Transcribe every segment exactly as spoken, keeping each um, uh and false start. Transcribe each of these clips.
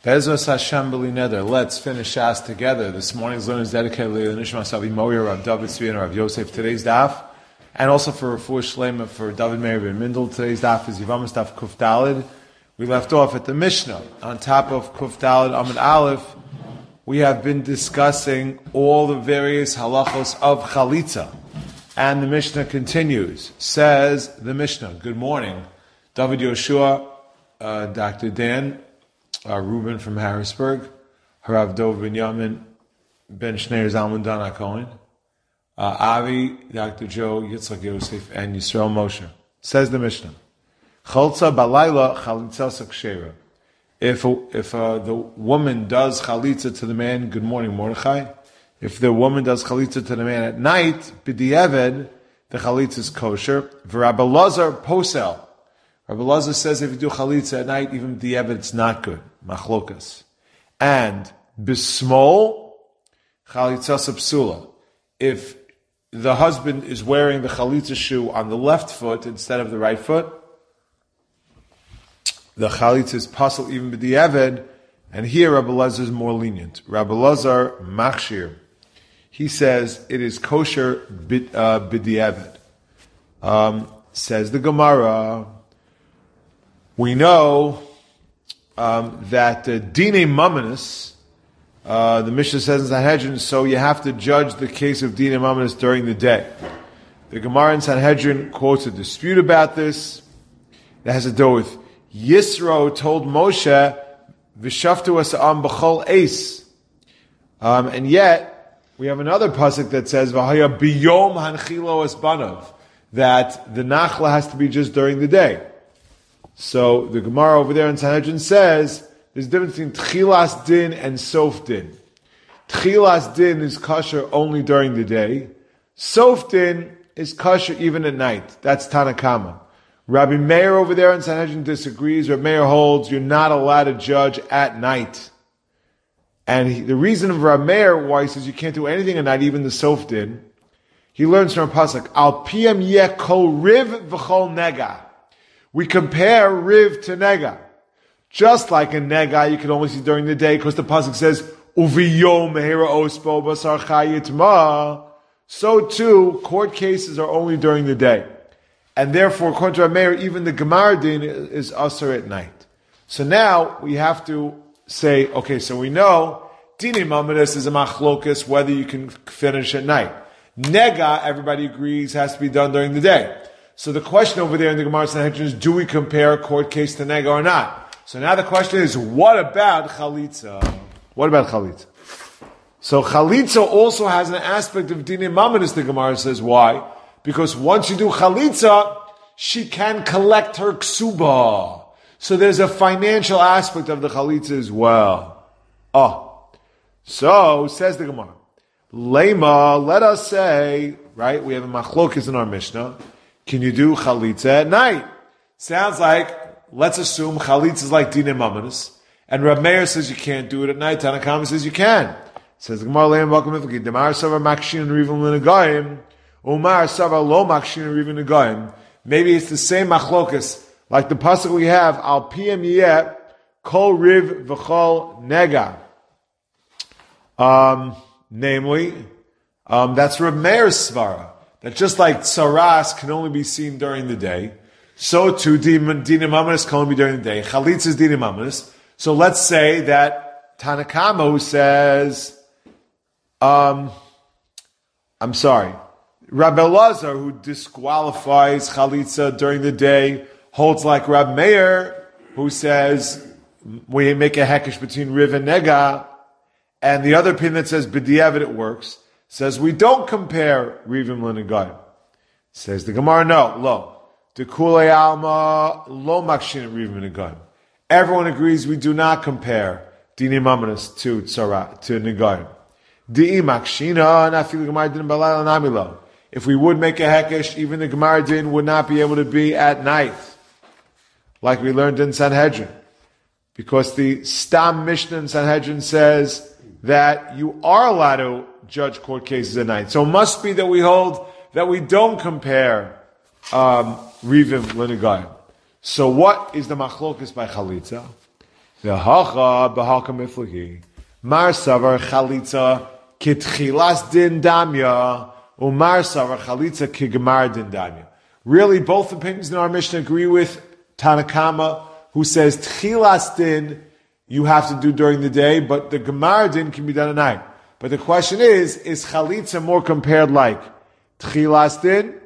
Bezos Hashem B'li Neder. Let's finish Shas together. This morning's learning is dedicated to Nishma Savi Moyer, Rav David Tzvi, and Rav Yosef. Today's daf, and also for Refuah Shlema for David Meir ben Mindel. Today's daf is Yevamos daf Kuf Dalid. We left off at the Mishnah on top of Kuf Dalid Amud Aleph. We have been discussing all the various halachos of chalitza, and the Mishnah continues. Says the Mishnah. Good morning, David Yoshua, uh, Doctor Dan. Uh, Reuben from Harrisburg, Harav Dov Ben Yamin, Ben Shneir Zalman Dana Cohen, uh, Avi, Doctor Joe, Yitzchak Yosef, and Yisrael Moshe. Says the Mishnah, Chaltza balayla chalitza sakshera. If if uh, the woman does chalitza to the man, good morning Mordechai. If the woman does chalitza to the man at night, b'di'eved, the chalitza is kosher. V'Rabbi Lazar posel. Rabbi Lazar says if you do chalitza at night, even the evet, it's not good. Machlokas. And bismol, chalitza sapsula. If the husband is wearing the chalitza shoe on the left foot instead of the right foot, the chalitza is pasul even with the evet, and here Rabbi Lazar is more lenient. Rabbi Lazar machshir. He says it is kosher bid uh, evet. Um, says the Gemara. We know um, that uh, dine mamanis, uh, the Mishnah says in Sanhedrin, so you have to judge the case of dine mamanis during the day. The Gemara in Sanhedrin quotes a dispute about this. It has to do with Yisro told Moshe, "V'shaftu asa'am b'chol eis," um, and yet we have another pasuk that says, "V'haya biyom hanchilo esbanav," that the nachla has to be just during the day. So the Gemara over there in Sanhedrin says there's a difference between Tchilas Din and Sof Din. Tchilas Din is kosher only during the day. Sof Din is kosher even at night. That's Tanakama. Rabbi Meir over there in Sanhedrin disagrees. Rabbi Meir holds you're not allowed to judge at night. And he, the reason of Rabbi Meir why he says you can't do anything at night, even the Sof Din, he learns from a pasuk, Al piyam yeh kol riv v'chol nega. We compare Riv to Nega. Just like a Nega, you can only see during the day, because the pasuk says, Uviyom mehera ospo basar chayitma. So too, court cases are only during the day. And therefore, according to our mayor, even the Gemara din is usher at night. So now, we have to say, okay, so we know, Dini Mamadis is a machlokas, whether you can finish at night. Nega, everybody agrees, has to be done during the day. So the question over there in the Gemara Sanhedrin is, do we compare a court case to Nega or not? So now the question is, what about Chalitza? What about Chalitza? So Chalitza also has an aspect of Dinei Mamadis, the Gemara says. Why? Because once you do Chalitza, she can collect her ksuba. So there's a financial aspect of the Chalitza as well. Oh. So, says the Gemara, Lema, let us say, right, we have a machlokes in our Mishnah, can you do chalitza at night? Sounds like, let's assume chalitza is like Dinei Mamadis, and Rav Meir says you can't do it at night. Tanakama says you can. Says the Gemara, Leim Bakum Mifki, Demar Savar Makshin Rivim L'Negayim, Umar Savar Lo Makshin Rivim L'Negayim. Maybe it's the same machlokas, like the pasuk we have, Al Piyam Yeh, Kol Riv V'Chol Nega. Um, namely, um, that's Rav Meir's svara. That just like tsaras can only be seen during the day, so too dinei mamadis can only be during the day. Chalitza is dinei mamadis. So let's say that Tanakama who says, um, I'm sorry, Rabbi Lazar who disqualifies chalitza during the day holds like Rabbi Meir who says we make a hekesh between Riv and Nega, and the other opinion that says b'di'evet it works. Says we don't compare Rivim L'Negayim. Says the Gemara, no, lo. Dekulei alma lo makshin Rivim L'Negayim. Everyone agrees we do not compare Dinei Mamadis to Tzara, to Negayim. Di'i makshina, nafilu Gemara din balayla namilo. If we would make a hekesh, even the Gemara din would not be able to be at night. Like we learned in Sanhedrin. Because the Stam Mishnah in Sanhedrin says that you are allowed to judge court cases at night. So it must be that we hold that we don't compare um, Rivim L'Negayim. So what is the machlokas by Chalitza? The hacha b'halka miflagi. Mar savar chalitza kitchilas din damya. Umar savar chalitza kigemar din damya. Really, both opinions in our Mishnah agree with Tanakama, who says tchilas din you have to do during the day, but the gemar din can be done at night. But the question is, is chalitza more compared like tchilas din,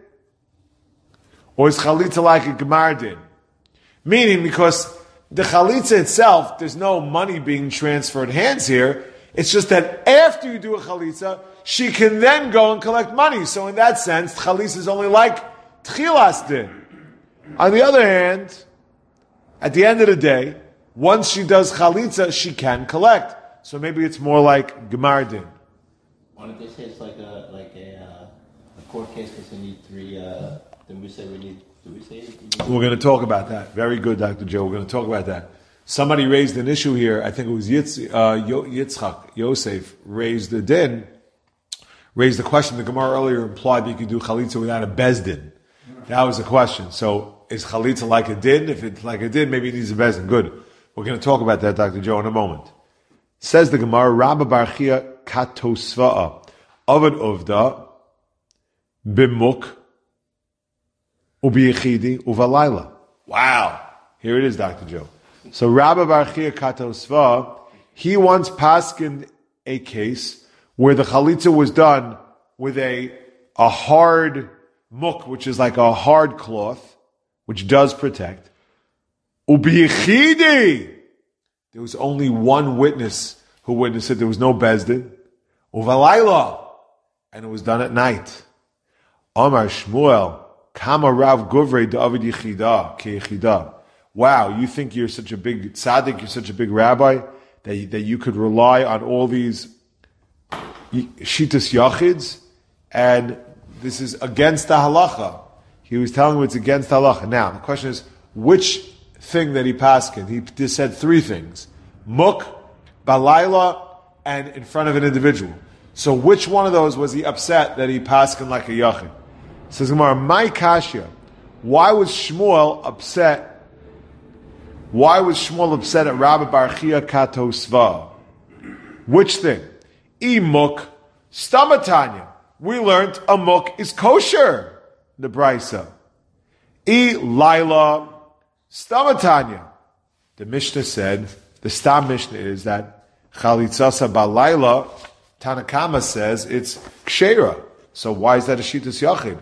or is chalitza like a gemar din? Meaning, because the chalitza itself, there's no money being transferred hands here. It's just that after you do a chalitza, she can then go and collect money. So in that sense, chalitza is only like tchilas din. On the other hand, at the end of the day, once she does chalitza, she can collect. So maybe it's more like gemar din. Why don't they say it's like a like a, uh, a court case because they need three? Uh, then we say we need. Do we say? We're going to talk about that. Very good, Doctor Joe. We're going to talk about that. Somebody raised an issue here. I think it was Yitz, uh, Yitzchak Yosef raised the din, raised the question. The Gemara earlier implied that you could do chalitza without a bezdin. That was the question. So is chalitza like a din? If it's like a din, maybe it needs a bezdin. Good. We're going to talk about that, Doctor Joe, in a moment. Says the Gemara, Rabba Barchia katosva'a avad uvda bimuk ubiyichidi uvalayla. Wow. Here it is, Doctor Joe. So Rabba Barchia katosva'a, he once paskined a case where the chalitza was done with a, a hard muk, which is like a hard cloth, which does protect. Ubiyichidi. There was only one witness who witnessed it. There was no bezdin. Uvalayla. And it was done at night. Amar Shmuel. Kama Rav Guvrei David Yechida. Ke Yechida. Wow, you think you're such a big tzaddik, you're such a big rabbi, that you, that you could rely on all these shitas yachids, and this is against the halacha. He was telling him it's against the halacha. Now, the question is, which thing that he paskined? He just said three things. Muk, balayla, and in front of an individual. So which one of those was he upset that he paskined like a yachid? Says Gemara, my kashya, why was Shmuel upset? Why was Shmuel upset at Rabbi Barchia Katosva? Which thing? E muk, stamatanya. We learned a muk is kosher. The brisa. E laila, stamatanya. The Mishnah said, the Stam Mishnah is that chalitzasa balayla, Tanakama says it's kshera. So why is that a shitas yachid?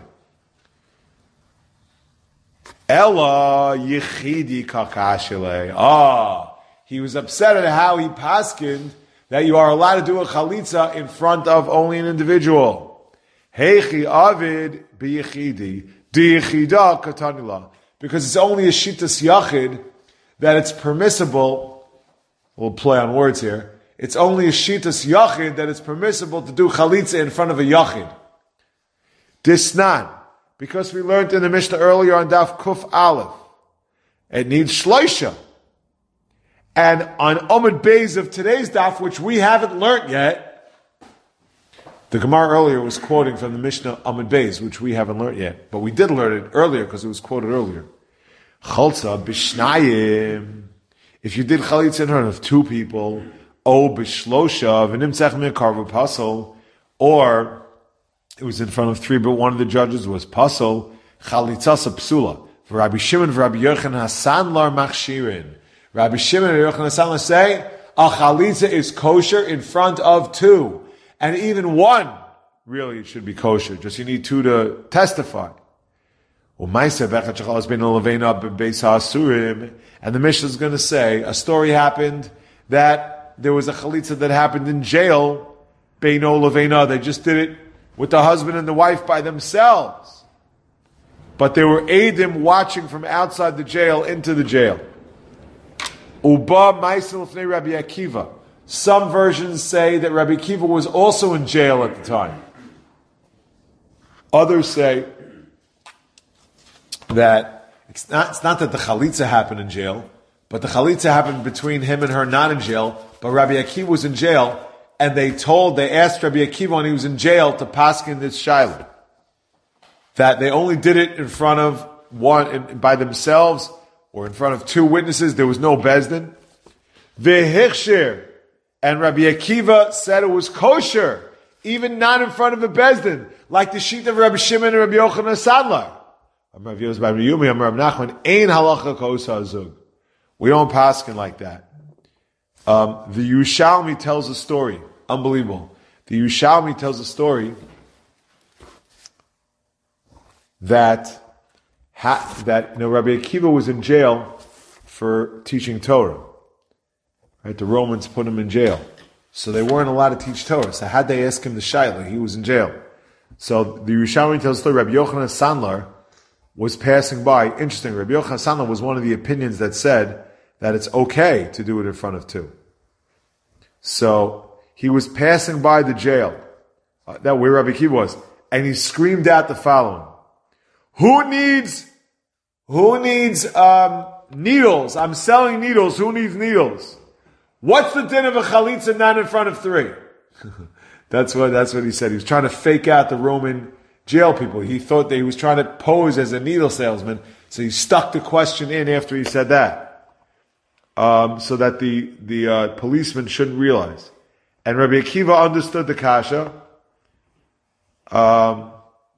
Ella yichidi kakashile. Ah, he was upset at how he paskined that you are allowed to do a chalitza in front of only an individual. Heichi avid biyichidi diyichida katanila. Because it's only a shitas yachid that it's permissible. We'll play on words here. It's only a shitas yachid that it's permissible to do chalitza in front of a yachid. Disnan. Because we learned in the Mishnah earlier on Daf Kuf Aleph, it needs shloisha. And on Amud Beis of today's Daf, which we haven't learned yet, the Gemara earlier was quoting from the Mishnah Amud Beis, which we haven't learned yet. But we did learn it earlier because it was quoted earlier. Chalza bishnayim. If you did chalitza in front of two people, o bishlosha v'nimtzach min karvu pasol, or it was in front of three, but one of the judges was pasol, chalitzasa psula. For Rabbi Shimon, for Rabbi Yochanan Hasan lar machshirin. Rabbi Shimon and Yochanan Hasan say a chalitza is kosher in front of two, and even one really it should be kosher. Just you need two to testify. And the Mishnah is going to say a story happened that there was a chalitza that happened in jail. Beino leveina. They just did it with the husband and the wife by themselves. But there were Eidim watching from outside the jail into the jail. Uba Maisel Fnei Rabbi Akiva. Some versions say that Rabbi Akiva was also in jail at the time. Others say that it's not, it's not that the chalitza happened in jail, but the chalitza happened between him and her not in jail, but Rabbi Akiva was in jail, and they told, they asked Rabbi Akiva when he was in jail to paskin this shaila. That they only did it in front of one, in, by themselves, or in front of two witnesses. There was no bezdin. Vehichshir. And Rabbi Akiva said it was kosher, even not in front of a bezdin, like the sheet of Rabbi Shimon and Rabbi Yochanan Sadler. Rabbi Yosef Bar Yumi, Rabbi Nachman, ein halacha kosa azug. We don't paskin like that. Um, the Yerushalmi tells a story, unbelievable. The Yerushalmi tells a story that ha, that you know, Rabbi Akiva was in jail for teaching Torah. Right, the Romans put him in jail, so they weren't allowed to teach Torah. So had they ask him the shaila, he was in jail. So the Yerushalmi tells the story. Rabbi Yochanan Sandler was passing by. Interesting. Rabbi Yochanan Sandler was one of the opinions that said that it's okay to do it in front of two. So he was passing by the jail, uh, that where Rabbi Akiva was, and he screamed out the following: "Who needs, who needs um, needles? I'm selling needles. Who needs needles? What's the din of a chalitza not in front of three?" that's what that's what he said. He was trying to fake out the Roman jail people. He thought that he was trying to pose as a needle salesman, so he stuck the question in after he said that, um, so that the the uh, policeman shouldn't realize. And Rabbi Akiva understood the kasha. Um,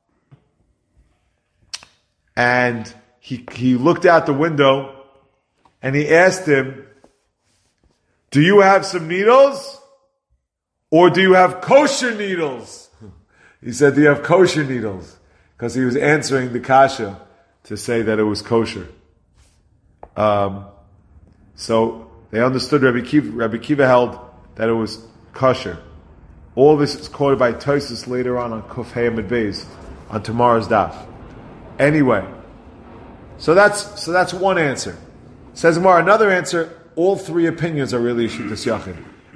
and he he looked out the window and he asked him, "Do you have some needles? Or do you have kosher needles?" He said, "Do you have kosher needles?" Because he was answering the kasha to say that it was kosher. Um, so they understood Rabbi Akiva. Rabbi Akiva held that it was kosher. All this is quoted by Tosfos later on on Kuf Hey Amud Beis on tomorrow's daf. Anyway, so that's so that's one answer. Says Gemara, another answer. All three opinions are really Shitas Yachid.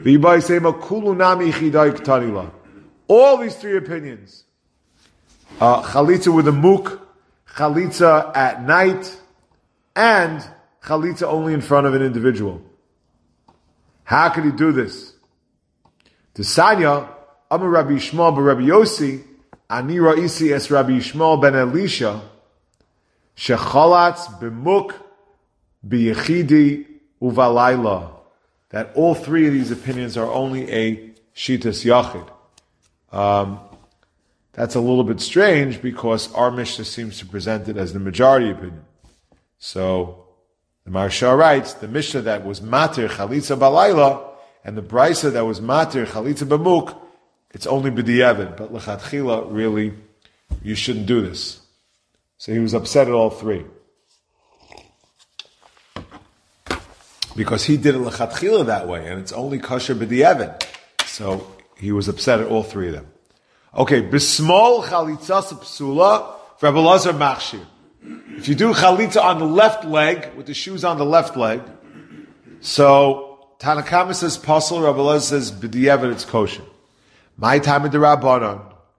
All these three opinions. Uh, chalitza with a muk, chalitza at night, and chalitza only in front of an individual. How could he do this? T'sanya, Amar Rabbi Yishmael ben Rabbi Yossi, Ani Ra'isi es Rabbi Yishmael ben Elisha, shechalatz b'muk b'yechidi uvalayla. That all three of these opinions are only a shitas yachid. Um, that's a little bit strange because our Mishnah seems to present it as the majority opinion. So the Maharsha writes, the Mishnah that was matir chalitza balayla and the Brisa that was matir chalitza b'muk, it's only b'diavad. But lechatchila, really, you shouldn't do this. So he was upset at all three. Because he did it lechatchila that way, and it's only kosher b'diavad. So he was upset at all three of them. Okay, bismol chalitzas psula for Rabbi Elazar machshir. If you do chalitza on the left leg, with the shoes on the left leg, so Tanakama says pasul, Rabbi Elazar says b'diavad it's kosher. My time of the Rabbanon.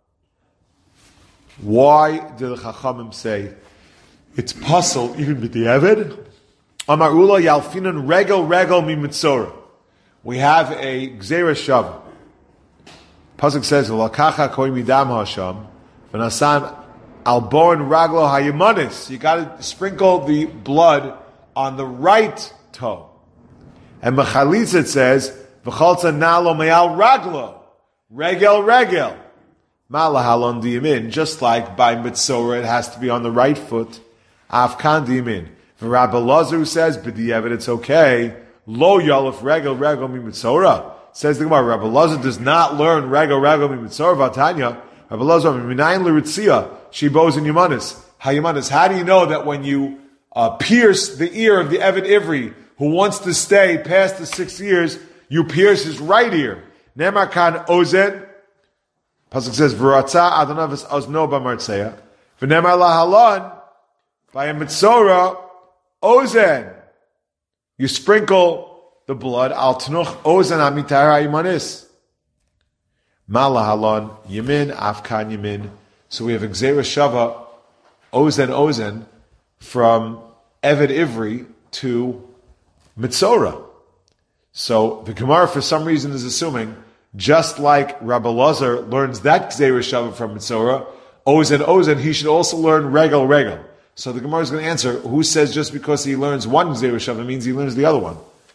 Why did the Chachamim say it's pasul even b'diavad? Amarula yalfinan regel regel mi mitzora. We have a gzera shav. Pasuk says, "Lakacha koi midam hasham v'nasan alborn raglo hayamanis." You got to sprinkle the blood on the right toe. And mechalitza it says, "V'chalza nalo me'al raglo regel regel malahalon diyamin." Just like by mitzora, it has to be on the right foot. Afkan diyamin. For Rabbi Elazar says, "B'diavad it's okay." Lo yalif regel regel mi mitzora. Says the Gemara, Rabbi Elazar does not learn regel regel mi mitzora v'atanya. Rabbi Elazar minayin l'ritzia shibos and yamanis hayamanis. How do you know that when you uh, pierce the ear of the Eved Ivri who wants to stay past the six years, you pierce his right ear? Nemar kan ozen. Pasuk says, "V'ratza adonav ozno b'martzeya." V'nemar lahalon by a mitzora. Ozen, you sprinkle the blood. Al tnuch ozen amitar hayimanis. Malahalon yamin afkan yamin. So we have gzera shava ozen ozen from Eved Ivri to mitzora. So the Gemara for some reason is assuming just like Rabbi Elazar learns that gzera shava from mitzora, ozen ozen, he should also learn regel regel. So the Gemara is going to answer, who says just because he learns one Gzera Shava means he learns the other one?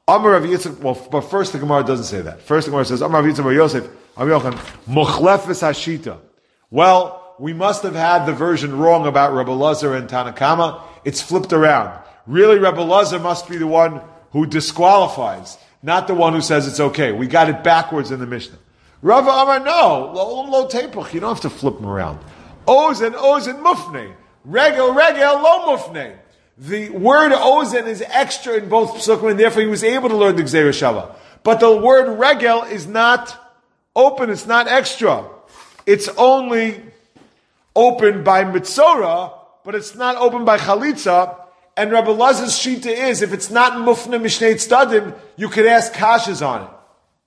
Amar Rav Yitzchak, well, but first the Gemara doesn't say that. First the Gemara says, Amar Rav Yitzchak Bar Yosef, Amar Yochanan, Mochlefes Hashita. Well, we must have had the version wrong about Rabbi Lazar and Tanakama. It's flipped around. Really, Rabbi Lazar must be the one who disqualifies, not the one who says it's okay. We got it backwards in the Mishnah. Rava Amar, no, lo lo tepuch. You don't have to flip them around. Ozen, ozen, mufne. Regel, regel, lo mufne. The word ozen is extra in both psukim, and therefore he was able to learn the Gzeira Shava. But the word regel is not open, it's not extra. It's only open by mitzora, but it's not open by chalitza. And Rabbi Lazar's shita is, if it's not mufne mishnei tzadim, you could ask kashas on it.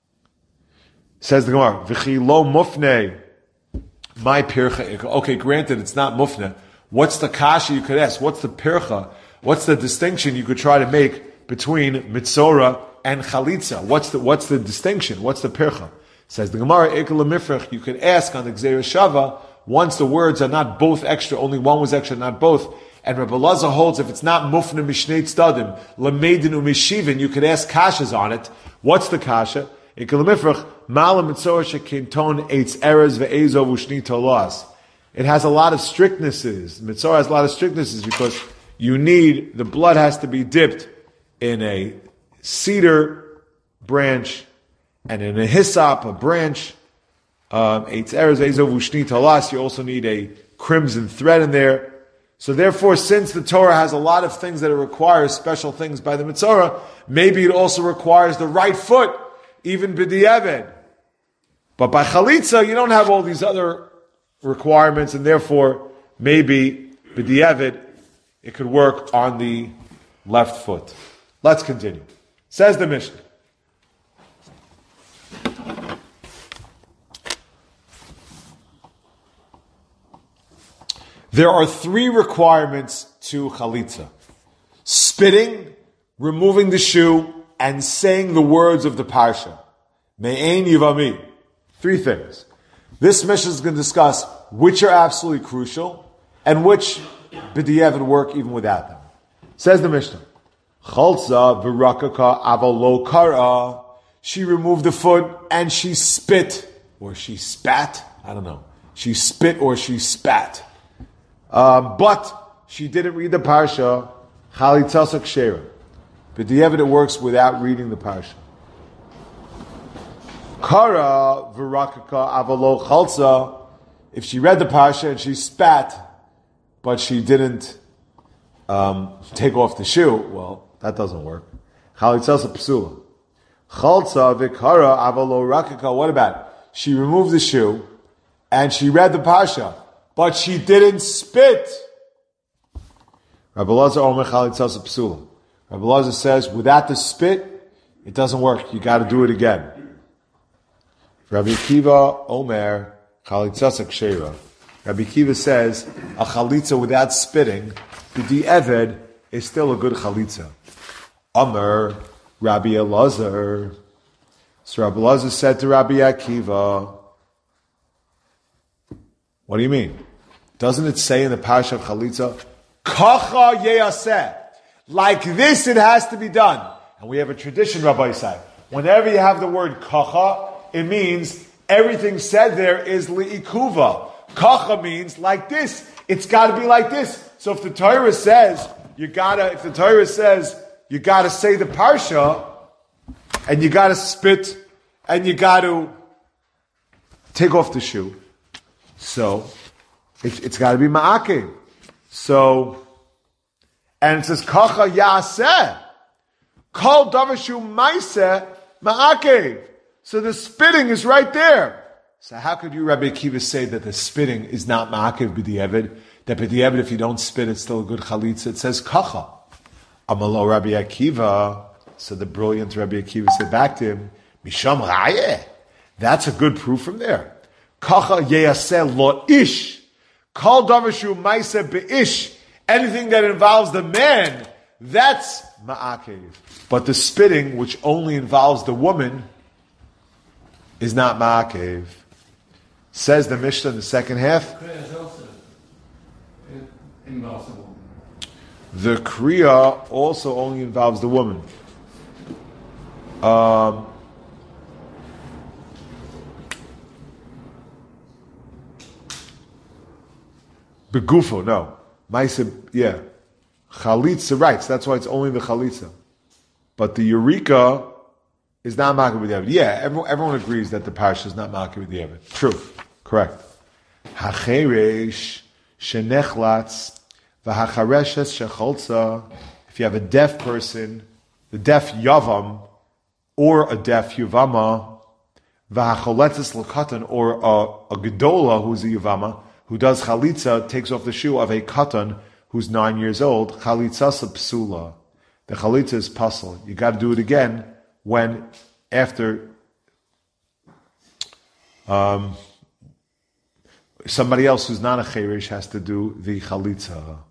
Says the Gemara, v'chi lo mufne, my pircha. Okay, granted, it's not mufne. What's the kasha you could ask? What's the pircha? What's the distinction you could try to make between mitzora and chalitza? What's the what's the distinction? What's the pircha? Says the Gemara, ekel mifrach. You could ask on the Gzeira Shava once the words are not both extra, only one was extra, not both. And Rabbi Lazar holds if it's not mufne mishnei tzadim, lameidin umishivin, you could ask kashas on it. What's the kasha? Ekel mifrach malam mitzora shekinton eitz erez ve'ezov ushni tolas. It has a lot of strictnesses. Mitzora has a lot of strictnesses because you need, the blood has to be dipped in a cedar branch and in a hyssop, a branch. Um, Eitz erez ve'ezov ushni tolas. You also need a crimson thread in there. So therefore, since the Torah has a lot of things that it requires, special things by the Mitzora, maybe it also requires the right foot, even b'di'eved. But by Chalitza, you don't have all these other requirements, and therefore, maybe b'di'eved, it could work on the left foot. Let's continue. Says the Mishnah. There are three requirements to chalitza. Spitting, removing the shoe, and saying the words of the parsha. Me'ein yivami. Three things. This Mishnah is going to discuss which are absolutely crucial, and which b'di'eved work even without them. Says the Mishnah, Chalza v'rakaka avalo kara. She removed the foot, and she spit, or she spat, I don't know. She spit or she spat. Um, but she didn't read the parsha. Chalitza kshera. But the evidence works without reading the parsha. Kara v'rakaka avalo chalza. If she read the parsha and she spat, but she didn't um, take off the shoe, well, that doesn't work. Chalitza psula. Chalza v'kara avalo rakaka. What about she removed the shoe and she read the parsha, but she didn't spit? Rabbi Lazar Omer Chalitza Psula. Rabbi Lazar says, without the spit, it doesn't work. You got to do it again. Rabbi Akiva Omer Chalitza Kshera. Rabbi Akiva says, a chalitza without spitting, the eved is still a good chalitza. Omer Rabbi Elazar. So Rabbi Elazar said to Rabbi Akiva, what do you mean? Doesn't it say in the Parsha of Chalitza, Kacha yeyaseh? Like this it has to be done. And we have a tradition, Rabbi Isai. Whenever you have the word Kacha, it means everything said there is li'ikuva. Kacha means like this. It's got to be like this. So if the Torah says, you gotta, if the Torah says, you gotta say the Parsha, and you gotta spit, and you gotta take off the shoe, so It's, it's got to be ma'akev. So, and it says, Kacha yaseh. Kol davashu maiseh ma'akev. So the spitting is right there. So how could you, Rabbi Akiva, say that the spitting is not ma'akev b'di'eved? That b'di'eved, if you don't spit, it's still a good chalitza. It says Kacha. Amalo Rabbi Akiva. So the brilliant Rabbi Akiva said back to him, Misham rayeh. That's a good proof from there. Kacha yaseh lo ish. Kol davashu ma'aseh be'ish. Anything that involves the man, that's ma'akev. But the spitting, which only involves the woman, is not ma'akev. Says the Mishnah in the second half. Involves the woman. The kriya also only involves the woman. Um, Begufo, no. Maisa, yeah. Chalitza, right, so that's why it's only the chalitza. But the Eureka is not makir with the Eved. Yeah, everyone, everyone agrees that the parish is not makir with the Eved. True, correct. Hacheresh shenechlatz v'hachareshes shecholza. If you have a deaf person, the deaf yavam, or a deaf yuvama, v'hacholetzes l'katan, or a, a gedola who's a yuvama, who does chalitza, takes off the shoe of a katan who's nine years old, chalitzasa psula. The chalitza is puzzle. You got to do it again when, after um, somebody else who's not a cherish has to do the chalitza.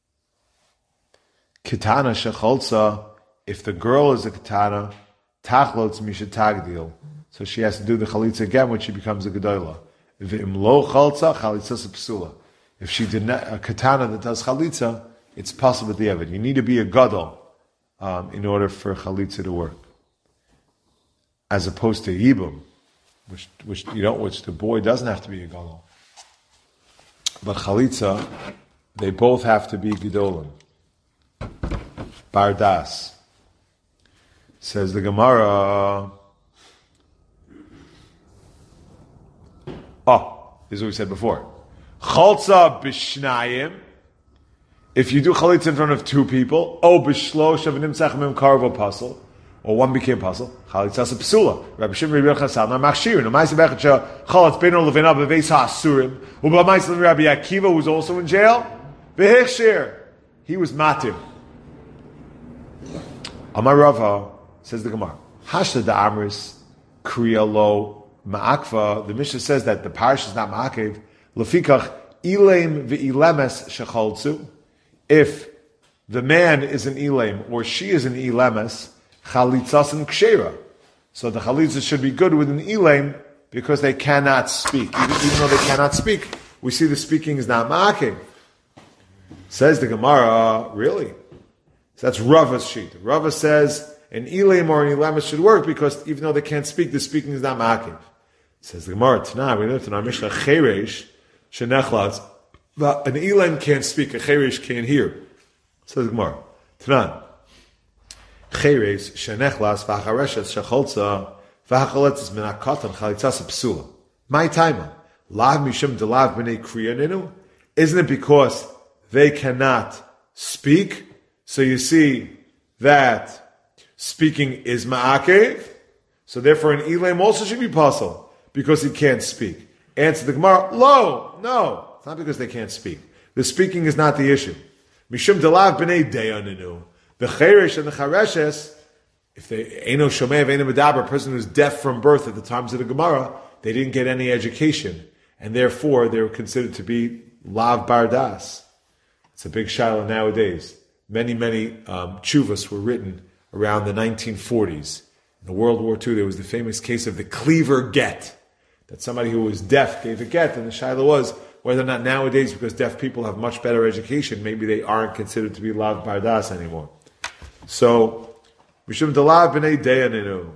Kitana shecholza, if the girl is a kitana, tachlotz mishatagdil. So she has to do the chalitza again when she becomes a gedola. V'im lo chalza, chalitzasa psula. If she did not, a katana that does chalitza, it's possible with the Eved. You need to be a gadol um, in order for chalitza to work, as opposed to yibum, which which you know, which the boy doesn't have to be a gadol. But chalitza, they both have to be gedolim. Bardas says the Gemara. Oh, this is what we said before. Chalza b'shnayim. If you do chalitza in front of two people, oh b'shlosh of nimtzach mim karvo puzzle, or one became puzzle, chalitza psula. Rabbi Shimon Rabbi Chasal na machshir. No ma'aseh bechad chalatz beino levena beveis ha'asurim. U'b'ma'aseh Rabbi Akiva, who's also in jail, v'hichshir. He was matim. Amar Rava, says the Gemara, hashta da'amris kriya lo ma'akva. The Mishnah says that the parish is not ma'akev. Lefikach ilaim ve'ilemes shecholzu. If the man is an ilaim or she is an ilemes, chalitzas and kshera. So the chalitza should be good with an ilaim because they cannot speak. Even, even though they cannot speak, we see the speaking is not ma'akev. Says the Gemara, really? So that's Rava's sheet. Rava says an ilaim or an ilemes should work because even though they can't speak, the speaking is not ma'akev. Says the Gemara, Tanah, we learned in our Mishnah, cheresh, shenechlatz, an Elam can't speak, a cheresh can't hear. Says the Gemara, Tanah, cheresh, shenechlatz, v'achareshes, shecholza, v'achaletz, minakatan, chalitzas, psula. My time, lav mishim delav b'nei kriyaninu. Isn't it because they cannot speak? So you see that speaking is ma'akev, so therefore an Elam also should be possible. Because he can't speak. Answer the Gemara, lo, no. It's not because they can't speak. The speaking is not the issue. Mishum delav b'nei deyaninu. The cheresh and the chareshes, if they, eino shomei ve'eino medaber, a person who's deaf from birth at the times of the Gemara, they didn't get any education. And therefore, they were considered to be lav bardas. It's a big shiloh nowadays. Many, many um, tshuvas were written around the nineteen forties. In the World War Two, there was the famous case of the Cleaver get. That somebody who was deaf gave a get, and the shaila was whether or not nowadays, because deaf people have much better education, maybe they aren't considered to be lav bardas anymore. So, mishum delav b'nei deyaninu.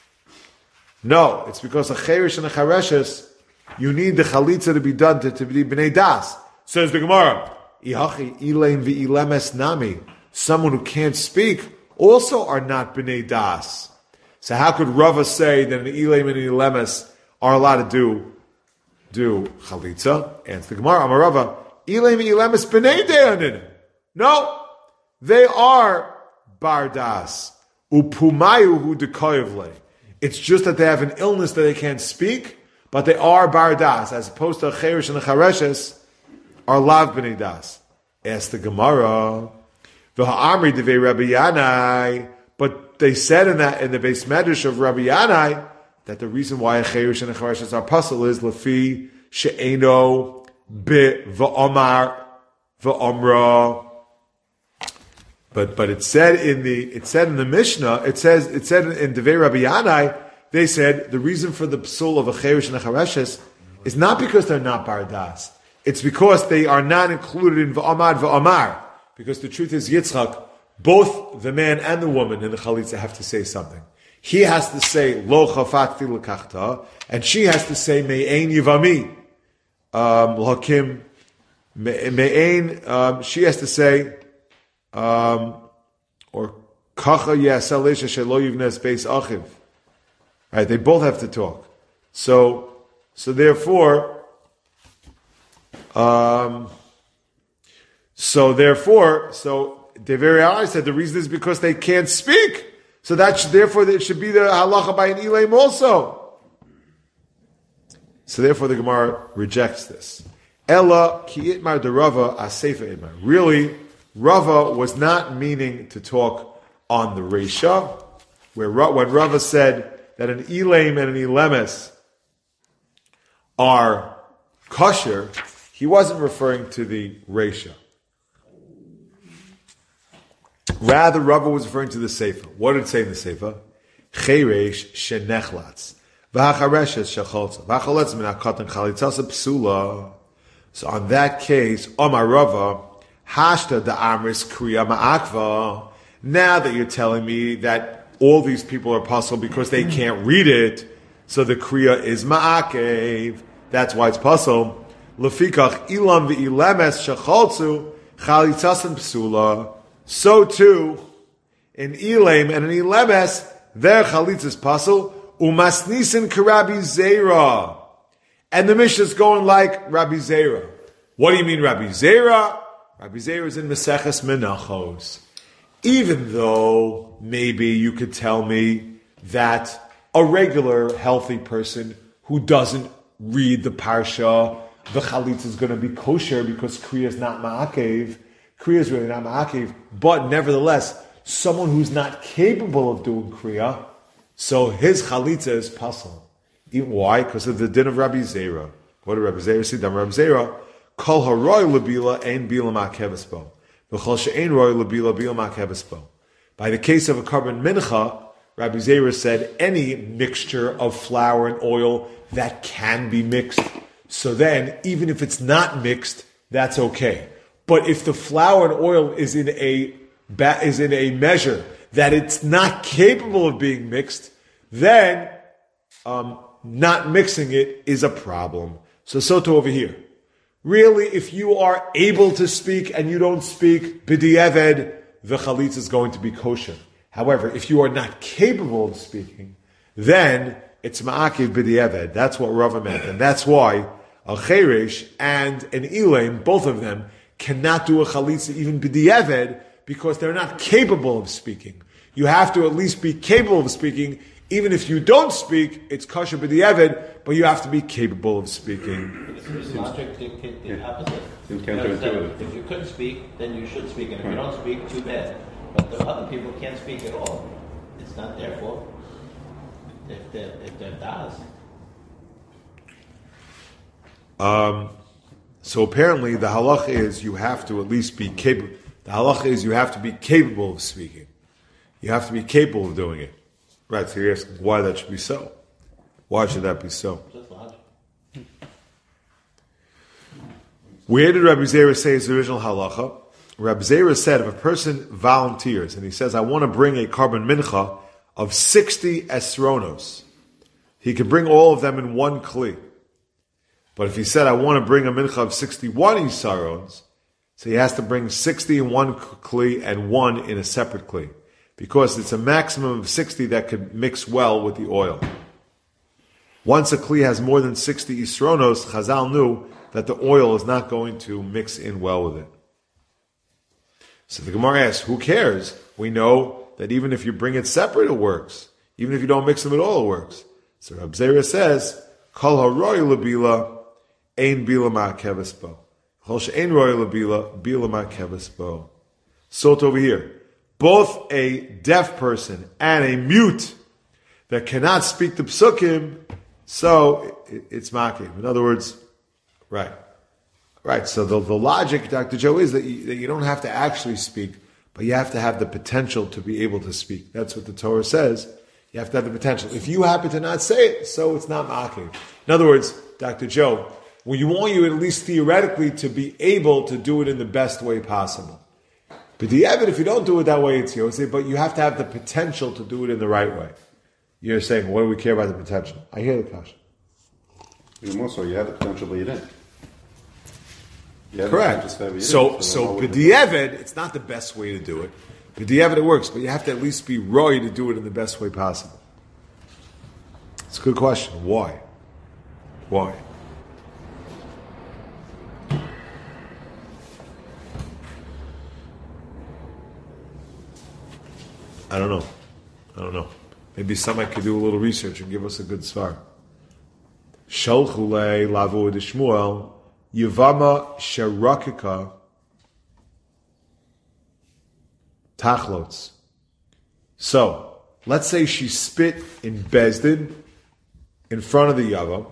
No, it's because a cherish and a chareshes, you need the chalitza to be done to, to be b'nei das. Says the Gemara, ihachi ilaim v'ilemes nami. Someone who can't speak also are not b'nei das. So how could Rava say that an ilaim and an ilemes are allowed to do do chalitza? And the Gemara, Amar Rava, ilaim and ilemes b'nei deyanin. No, they are bardas upumayu hu dekoyevle. It's just that they have an illness that they can't speak, but they are bardas, as opposed to a cherish and a chareshes are lav b'nei das. Ask the Gemara, v'ha'amri devei Rabbi Yanai, but they said in that in the base medrash of Rabbi Yanai that the reason why a cherish and a chareshes are puzzle is lefi she'eno bi v'omar v'omra. But but it said in the it said in the Mishnah, it says it said in Devei Rabbi Yanai, they said the reason for the psul of a cherish and a chareshes is not because they're not bardas. It's because they are not included in v'omar v'omar. Because the truth is, Yitzchak, both the man and the woman in the chalitza have to say something. He has to say lo chafatti lekachta, and she has to say me'ein yivami um, l'hakim me'ein. Um, she has to say um, or kacha yasel isha shelo yivnes beis achiv. Right? They both have to talk. So, so therefore, um, so therefore, so the very eyes said the reason is because they can't speak. So that should, therefore it should be the halacha by an ilaim also. So therefore the Gemara rejects this. Ella ki itmar de Rava asefa itmar. Really, Rava was not meaning to talk on the Reisha, where when Rava said that an ilaim and an ilemes are kosher, he wasn't referring to the Reisha. Rather, Rava was referring to the Seifa. What did it say in the Seifa? Cheresh shenechlatz. V'hachareshes shecholza. V'hachaletz min hakatan chalitzasa psula. So on that case, Omar Rava, hashta da amris kriya ma'akva. Now that you're telling me that all these people are possible because they can't read it, so the kriya is ma'akev. That's why it's possible. Lefikach ilam v'ilemes shecholzu chalitzasan psula. So too, in Elaim and in Ilemes, their chalitz is pasul, umasnisin karabi zera. And the Mishnah is going like Rabbi Zera. What do you mean Rabbi Zera? Rabbi Zera is in Meseches Menachos. Even though maybe you could tell me that a regular healthy person who doesn't read the Parsha, the chalitz is going to be kosher because Kriya is not ma'akev. Kriya is really not ma'akev, but nevertheless, someone who's not capable of doing Kriya, so his chalitza is pasul. Even why? Because of the din of Rabbi Zera. What did Rabbi Zera say? Rabbi Zera, kol haroy lebila ein bila ma'akeves bo, v'chol she'ein roy lebila bila ma'akeves bo. By the case of a carbon mincha, Rabbi Zera said any mixture of flour and oil that can be mixed. So then, even if it's not mixed, that's okay. But if the flour and oil is in a is in a measure that it's not capable of being mixed, then um, not mixing it is a problem. So soto over here. Really, if you are able to speak and you don't speak, b'di'eved, the chalitz is going to be kosher. However, if you are not capable of speaking, then it's ma'akiv b'di'eved. That's what Rava meant. And that's why a cheresh and an ilaim, both of them, cannot do a chalitza even b'di'eved because they're not capable of speaking. You have to at least be capable of speaking. Even if you don't speak, it's kosher b'di'eved, but you have to be capable of speaking. It's logic dictate the opposite. Seems Because that counterintuitive. if you couldn't speak, then you should speak, and if you don't speak, too bad. But the other people can't speak at all. It's not their fault. If they're, if they're das. Um, so apparently the halach is you have to at least be capable. The halach is you have to be capable of speaking. You have to be capable of doing it. Right, so you're asking why that should be so. Why should that be so? Just logic. Where did Rabbi Zera say his original halacha? Rabbi Zera said if a person volunteers and he says, I want to bring a carbon mincha of sixty esronos, he can bring all of them in one kli. But if he said, I want to bring a mincha of sixty-one isarons, so he has to bring sixty in one kli and one in a separate kli. Because it's a maximum of sixty that could mix well with the oil. Once a kli has more than sixty isronos, Chazal knew that the oil is not going to mix in well with it. So the Gemara asks, who cares? We know that even if you bring it separate, it works. Even if you don't mix them at all, it works. So Reb Zera says, Kol haroy lebila, ein bila ma'akeves bo. Kol she'ein roy lebila, bila ma'akeves bo. So it's over here. Both a deaf person and a mute that cannot speak the psukim, so it, it's ma'akev. In other words, right. Right, so the, the logic, Doctor Joe, is that you, that you don't have to actually speak, but you have to have the potential to be able to speak. That's what the Torah says. You have to have the potential. If you happen to not say it, so it's not ma'akev. In other words, Doctor Joe, we want you at least theoretically to be able to do it in the best way possible. But the evidence, if you don't do it that way, it's Yosef, but you have to have the potential to do it in the right way. You're saying, what do we care about the potential? I hear the kasha. Even more so, you had the potential, but you didn't. You had Correct. the potential, but you So, didn't, so so b'di'evet, it's not the best way to do it. B'di'evet it works, but you have to at least be roy to do it in the best way possible. It's a good question. Why? Why? I don't know. I don't know. Maybe somebody could do a little research and give us a good svar. Shalchule lavu de Shmuel Yevama Sharakika Tachlots. So, let's say she spit in Bezdin in front of the Yava.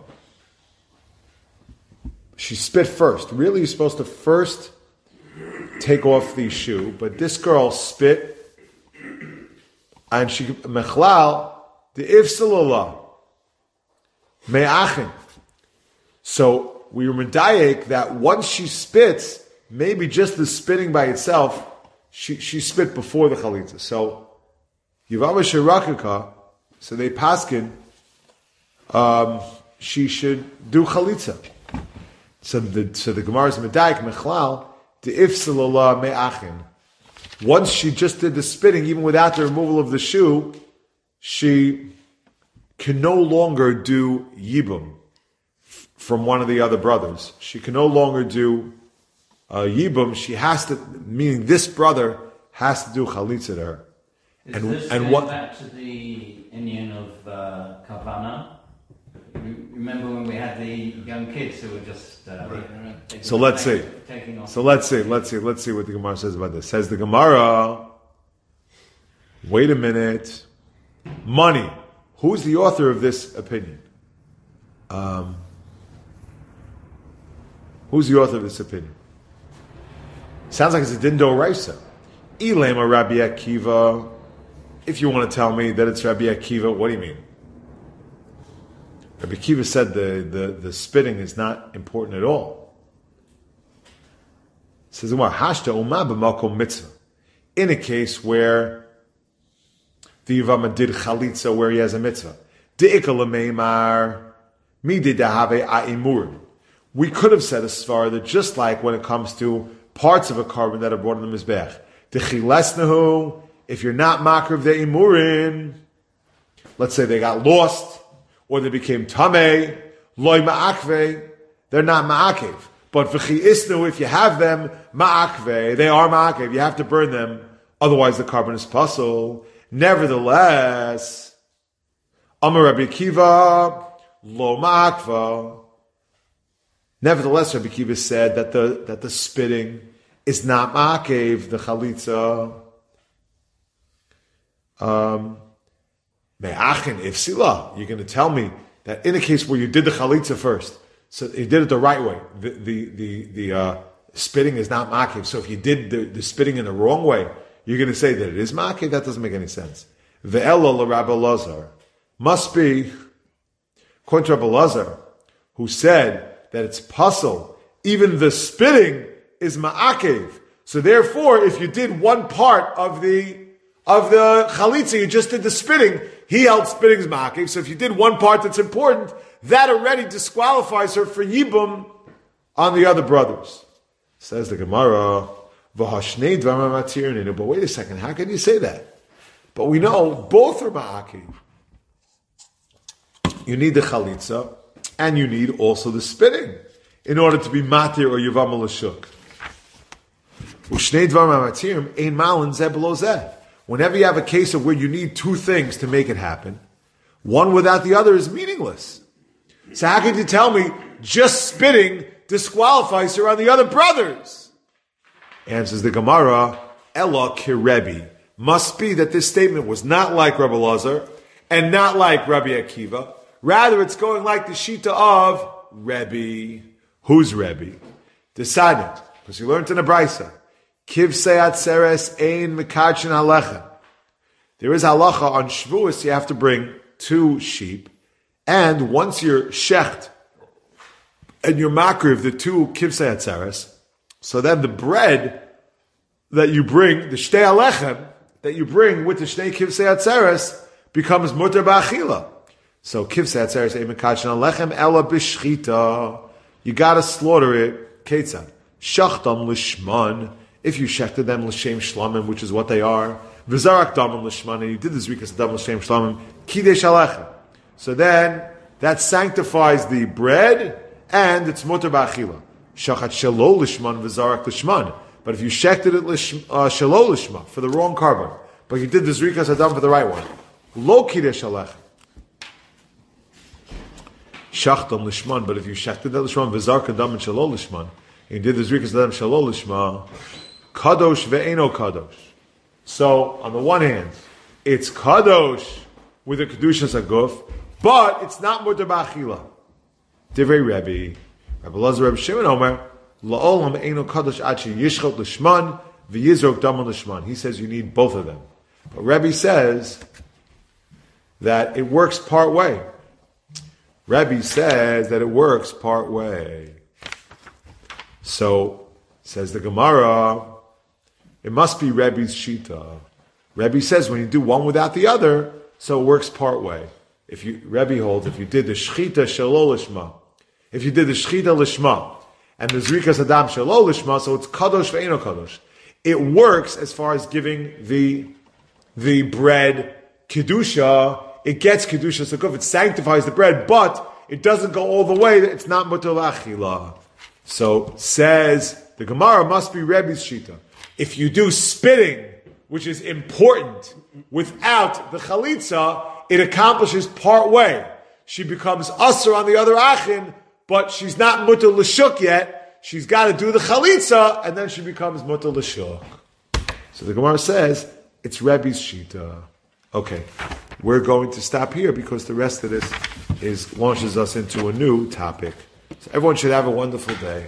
She spit first. Really, you're supposed to first take off the shoe, but this girl spit and she mechlal the ifsalullah me'achin. So we were medayek that once she spits, maybe just the spitting by itself, she she spit before the chalitza. So yivama shirakika, so they paskin, um, she should do chalitza. So the so the Gemara is medayek mechlal the ifsalullah me'achin. Once she just did the spitting, even without the removal of the shoe, she can no longer do yibum from one of the other brothers. She can no longer do uh, yibum. She has to, meaning this brother has to do chalitza to her. Is and this and going what? back to the Indian of uh, Kavana? You remember when we had the young kids who were just uh, right. So let's see. Taking off. So let's see. Let's see. Let's see what the Gemara says about this. Says the Gemara. Wait a minute. Money. Who's the author of this opinion? Um, who's the author of this opinion? Sounds like it's a Dindo Raisa. Ilema Rabbi Akiva. If you want to tell me that it's Rabbi Akiva, what do you mean? Rabbi Akiva said the, the, the spitting is not important at all. It says Hashta Umah b'makom mitzvah. In a case where the Yivama did chalitza where he has a mitzvah. De'ika l'meimar midi dehave a'imurim. We could have said a svar that just like when it comes to parts of a carbon that are brought in the mizbech. Dechilesnahu, if you're not makriv the imurim, let's say they got lost, or they became tameh, loy ma'akve, they're not ma'akev. But v'chi isnu, if you have them, ma'akve, they are ma'akev. You have to burn them, otherwise the carbon is puzzle. Nevertheless, Amar Rabbi Akiva, lo ma'akva. Nevertheless, Rabbi Akiva said that the that the spitting is not ma'akev, the chalitza. Um, Me'achin ifsila. You're going to tell me that in a case where you did the chalitza first, so you did it the right way, the the the, the uh, spitting is not ma'akev. So if you did the, the spitting in the wrong way, you're going to say that it is ma'akev? That doesn't make any sense. Ve'elo l'Rabbi Elazar must be according to Rabbi Elazar, who said that it's puzzle. Even the spitting is ma'akev. So therefore, if you did one part of the of the chalitza, you just did the spitting, he held spitting's ma'akev. So if you did one part that's important, that already disqualifies her for yibum on the other brothers. Says the Gemara, v'hashnei dvarim matir. But wait a second, how can you say that? But we know both are ma'akev. You need the chalitza, and you need also the spitting in order to be matir or yivam l'shuk. Ushnei dvarim matir ein malin zeh below zeh. Whenever you have a case of where you need two things to make it happen, one without the other is meaningless. So how can you tell me just spitting disqualifies her on the other brothers? Answers the Gemara, Ella kirebi. Must be that this statement was not like Rabbi Elazar and not like Rabbi Akiva. Rather, it's going like the Shita of Rebbe. Who's Rebbe? Decided, because you learned in a Brisa. Kiv seyat seres ein mekachin halecha. There is halacha on Shavuos, you have to bring two sheep, and once you're shecht and you're makriv the two kiv seyat seres, so then the bread that you bring, the shtei alechem that you bring with the shnei kiv seyat seres, becomes mutter ba'achila. So kivsa atzeres emekachin alechem ela b'shchita. You gotta slaughter it. Ketzad shachtam lishman. If you shechted them l'shem shlamim, which is what they are, v'zarak damim l'shman, and you did this rikas dam l'shem shlamim, kidesh alechem. So then that sanctifies the bread and it's mutter ba'achila. Shachat shelo lishman v'zarak lishman. But if you shechted it shelo lishman for the wrong carbon, but you did the zrikas adam for the right one, lo kidesh alechem. Shachtam lishman, but if you shechted it lishman v'zarak adam and shelo lishman, and you did the zrikas adam shelo lishman, kadosh ve'eno kadosh. So on the one hand, it's kadosh with the kedushas aguf, but it's not mutter ba'achila. Divrei Rebbe, Rabbi Elazar, Rebbe Shimon Omer, la'olam eino kadosh achi yishchot lishman v'yizrok damon lishman. He says you need both of them. But Rebbe says that it works part way. Rebbe says that it works part way. So, says the Gemara, it must be Rebbe's shita. Rebbe says when you do one without the other, so it works part way. If you, Rebbe holds, if you did the shchita shelo lishma, if you did the shchita lishma, and the zrikas adam shelo lishma, so it's kadosh ve'eno kadosh. It works as far as giving the, the bread kedusha. It gets kedusha sakuf. It sanctifies the bread, but it doesn't go all the way. It's not mutar la'achila. So says the Gemara must be Rebbe's shita. If you do spitting, which is important, without the chalitza, it accomplishes part way. She becomes usher on the other achin, but she's not mutar l'shuk yet. She's got to do the chalitza, and then she becomes mutar l'shuk. So the Gemara says it's Rebbe's shita. Okay, we're going to stop here because the rest of this is launches us into a new topic. So everyone should have a wonderful day.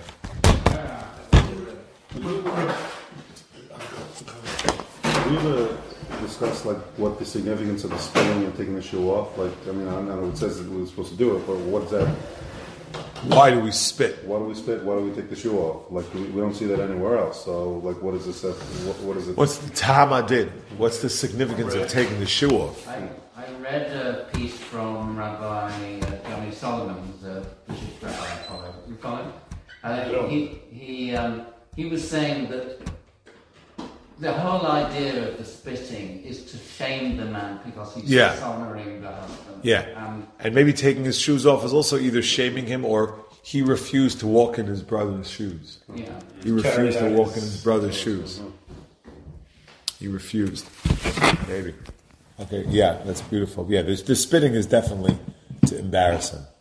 We ever discuss like what the significance of the spilling and taking the shoe off? Like, I mean, I don't know. It says that we're supposed to do it, but what is that? Why do we spit? Why do we spit? Why do we take the shoe off? Like, we, we don't see that anywhere else. So, like, what is this? What, what is it? What's the tahamadid? What's the significance of taking the shoe off? I, I read a piece from Rabbi uh, Johnny Solomon, the British rabbi. I follow. You follow him? Uh, he he um, he was saying that the whole idea of the spitting is to shame the man because he's Yeah. dishonoring the husband. Yeah. Um, And maybe taking his shoes off is also either shaming him or he refused to walk in his brother's shoes. yeah. He refused to walk in his brother's shoes. He refused. Maybe. Okay, yeah, that's beautiful. Yeah, this, this spitting is definitely to embarrass him.